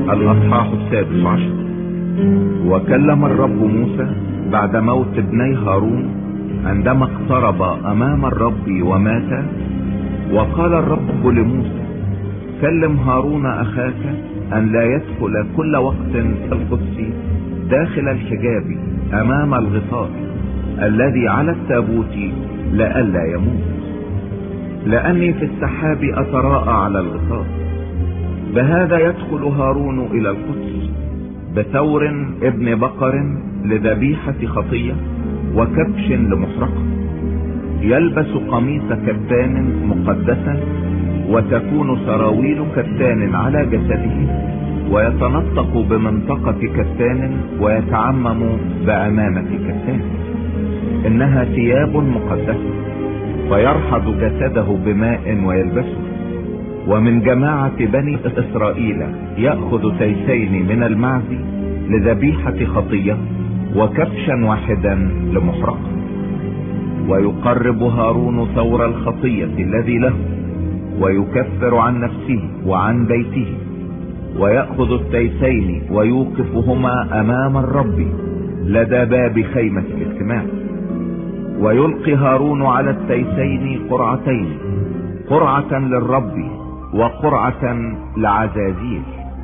الأصحاح 16. وكلم الرب موسى بعد موت ابني هارون عندما اقترب أمام الرب ومات. وقال الرب لموسى: كلم هارون أخاك أن لا يدخل كل وقت القدس داخل الحجاب أمام الغطاء الذي على التابوت لئلا يموت، لأني في السحاب أتراءى على الغطاء. بهذا يدخل هارون إلى القدس بثور ابن بقر لذبيحة خطية وكبش لمحرقة، يلبس قميص كتان مقدسا وتكون سراويل كتان على جسده، ويتنطق بمنطقة كتان ويتعمم بأمامة كتان، إنها ثياب مقدسة. فيرحض جسده بماء ويلبسه. ومن جماعة بني إسرائيل يأخذ تيسين من المعز لذبيحة خطية وكبشا واحدا لمحرقة. ويقرب هارون ثور الخطية الذي له ويكفر عن نفسه وعن بيته، ويأخذ التيسين ويوقفهما أمام الرب لدى باب خيمة الاجتماع. ويلقي هارون على التيسين قرعتين، قرعة للرب وقرعة لعزازيل.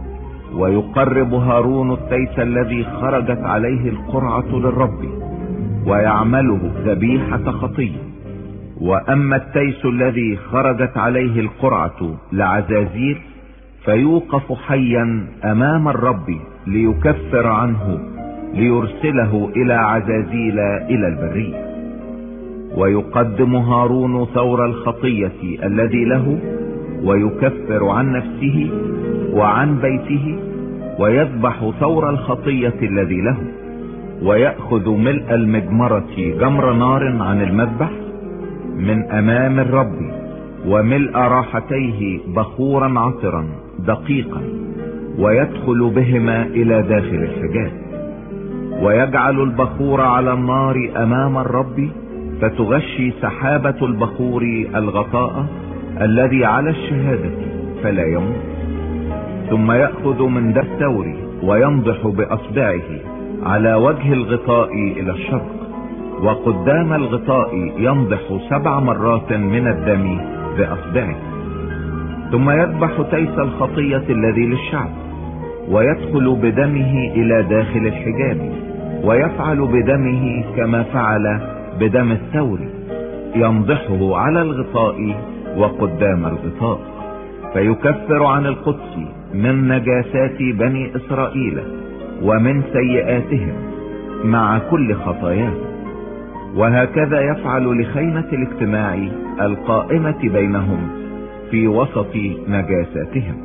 ويقرب هارون التيس الذي خرجت عليه القرعة للرب ويعمله ذبيحة خطية. وأما التيس الذي خرجت عليه القرعة لعزازيل فيوقف حيا أمام الرب ليكفر عنه ليرسله إلى عزازيل إلى البرية. ويقدم هارون ثور الخطية الذي له ويكفر عن نفسه وعن بيته، ويذبح ثور الخطية الذي له، ويأخذ ملء المجمرة جمر نار عن المذبح من أمام الرب، وملء راحتيه بخورا عطرا دقيقا، ويدخل بهما إلى داخل الحجاب. ويجعل البخور على النار أمام الرب، فتغشي سحابة البخور الغطاء الذي على الشهادة فلا يموت. ثم يأخذ من دم الثور وينضح بأصبعه على وجه الغطاء إلى الشرق، وقدام الغطاء ينضح 7 مرات من الدم بأصبعه. ثم يذبح تيس الخطية الذي للشعب، ويدخل بدمه إلى داخل الحجاب، ويفعل بدمه كما فعل بدم الثور، ينضحه على الغطاء وقدام الغطاء. فيكفر عن القدس من نجاسات بني إسرائيل ومن سيئاتهم مع كل خطاياهم. وهكذا يفعل لخيمة الاجتماع القائمة بينهم في وسط نجاساتهم.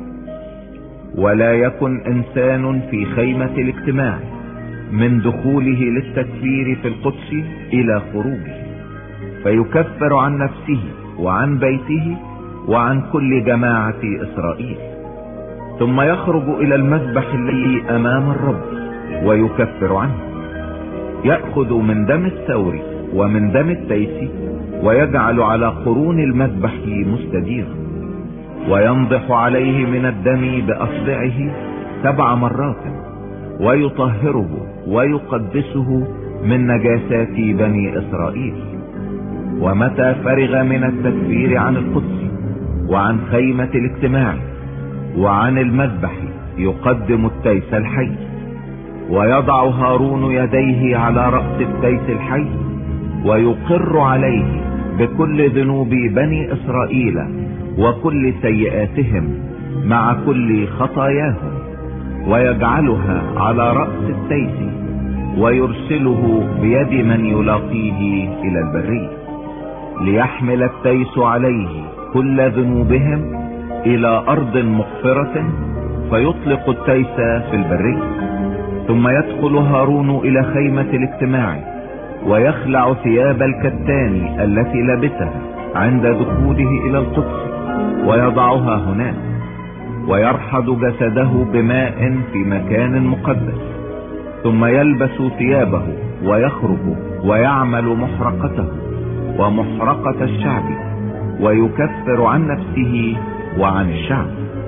ولا يكن إنسان في خيمة الاجتماع من دخوله للتكفير في القدس إلى خروجه، فيكفر عن نفسه وعن بيته وعن كل جماعة إسرائيل. ثم يخرج إلى المذبح الذي أمام الرب ويكفر عنه، يأخذ من دم الثور ومن دم التيس ويجعل على قرون المذبح مستديرا، وينضح عليه من الدم بأصبعه 7 مرات، ويطهره ويقدسه من نجاسات بني إسرائيل. ومتى فرغ من التكفير عن القدس وعن خيمة الاجتماع وعن المذبح يقدم التيس الحي، ويضع هارون يديه على رأس التيس الحي ويقر عليه بكل ذنوب بني إسرائيل وكل سيئاتهم مع كل خطاياهم، ويجعلها على رأس التيس ويرسله بيد من يلاقيه إلى البرية، ليحمل التيس عليه كل ذنوبهم إلى أرض مقفرة، فيطلق التيس في البرية. ثم يدخل هارون إلى خيمة الاجتماع ويخلع ثياب الكتان التي لبسها عند دخوله إلى القدس ويضعها هناك، ويرحض جسده بماء في مكان مقدس. ثم يلبس ثيابه ويخرج ويعمل محرقته ومحرقة الشعب، ويكفر عن نفسه وعن الشعب.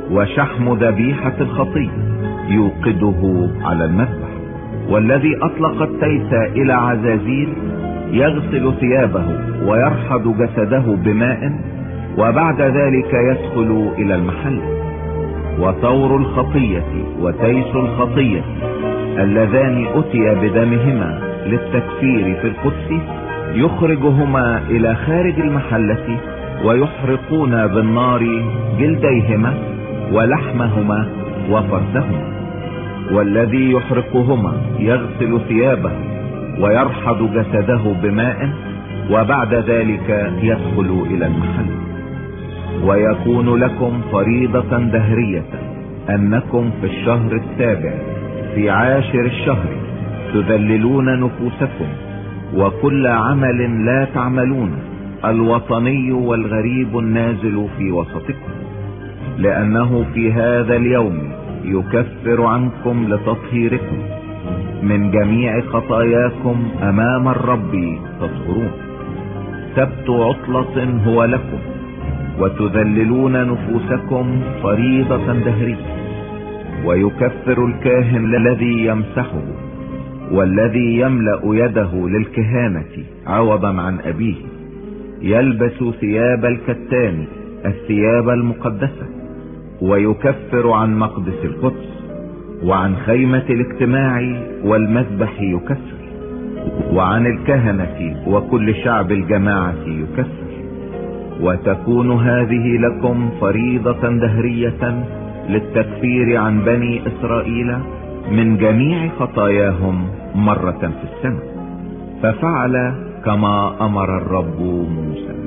وشحم ذبيحة الخطية يوقده على المذبح. والذي اطلق التيس الى عزازيل يغسل ثيابه ويرحض جسده بماء، وبعد ذلك يدخل الى المحل. وثور الخطية وتيس الخطية اللذان اتي بدمهما للتكفير في القدس يخرجهما الى خارج المحلة، ويحرقون بالنار جلديهما ولحمهما وفرثهما. والذي يحرقهما يغسل ثيابه ويرحض جسده بماء، وبعد ذلك يدخل الى المحل. ويكون لكم فريضة دهرية انكم في الشهر السابع في عاشر الشهر تذللون نفوسكم، وكل عمل لا تعملون الوطني والغريب النازل في وسطكم، لانه في هذا اليوم يكفر عنكم لتطهيركم من جميع خطاياكم امام الرب تطهرون. سبت عطلة هو لكم، وتذللون نفوسكم فريضة دهرية. ويكفر الكاهن الذي يمسحه والذي يملأ يده للكهانة عوضا عن ابيه، يلبس ثياب الكتان الثياب المقدسة، ويكفر عن مقدس القدس وعن خيمة الاجتماع والمذبح يكفر، وعن الكهنة وكل شعب الجماعة يكفر. وتكون هذه لكم فريضة دهرية للتكفير عن بني اسرائيل من جميع خطاياهم مرة في السنة. ففعل كما امر الرب موسى.